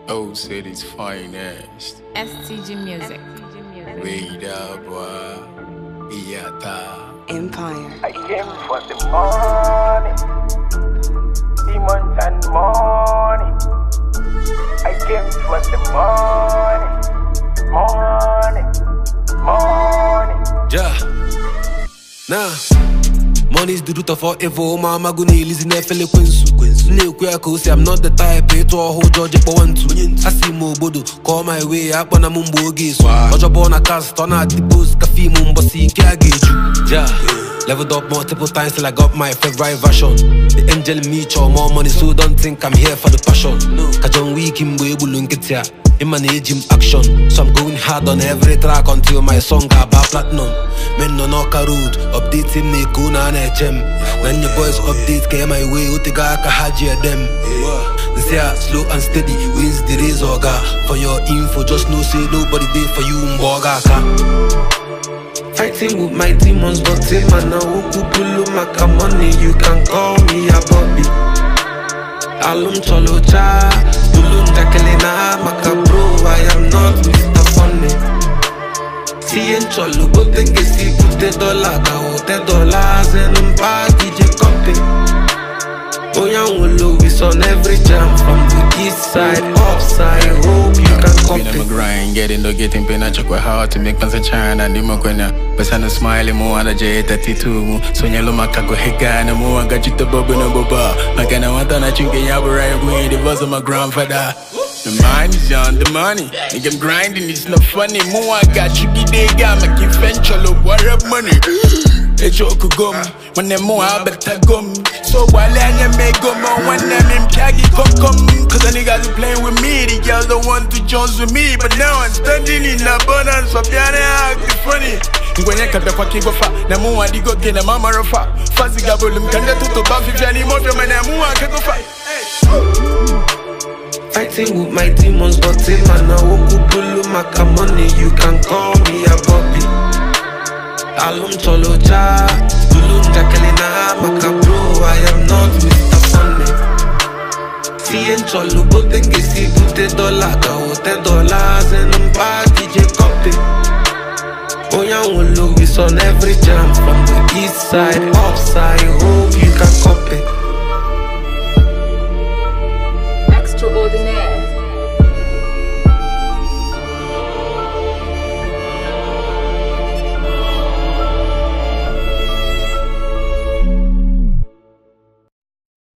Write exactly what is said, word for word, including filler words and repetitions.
Old City's finest. S T G Music. Wait up, boy. Iyata. Empire. I came for the money, demons and money. I came for the money, money, money. Yeah. Nah. Money's the root of all evil. Mama go nail is in a fele kwensu. New queer say I'm not the type to a whole George for one two. I see mo bodo call my way up on a mumbo gaze. Watch up on a cast on a tipos cafe mumbo see kya gauge. Yeah. Leveled up multiple times till I got my favorite version. The angel in me chow more money, so don't think I'm here for the passion. Kajon week in boy bulunketia. In my gym action, so I'm going hard on every track until my song got bad platinum. Men no knock a road, update him ne kuna na gem. When your boys update came my way, utiga ka haji them. They are slow and steady, wins the race oga. For your info, just know say nobody there for you mboga ka. Fighting with my demons, but say man I woku pulu maka money. You can call me a Bobby. Alum cholo cha, dulum jakelena maka bro. I am not Mister Funny. Si en cholo bote que si pute dollar, caote dollars en un package copy. Oyan will Louis on every jam from the east side, upside. Hope you can copy. I'm a grind, getting to getting pain. I check my heart to make fans a china and demo quena. But I'm smiling more on the J thirty-two. So you know my cago hega and more. I got you the bubble no boba. Like I want to drink a yabba right away. The voice of my grandfather. The mind is on the money. Nigga, I'm grinding, it's not funny. More I got you, get they got my kid venture, what up money. A joke gum, when them more I better gum. So while I make gum on one them him kagi come come. Cause the niggas are playing with me, the girls don't want to join with me. But now I'm standing in abundance for piano act funny. When you cut the fucking go far, now more I go get a mama rafa. Fuzzy gabulum can get to buff if you any more from an amu I can go fight. Fighting with my demons, but say man I woku pulu maka money. You can call me a Bobby. Alum cholo cha, dulum jakelena maka bro. I am not Mister Funny. Si en cholo bote que si pute dollar, caote dollars en un package copy. Oyan will Louis on every jam from the east side, upside.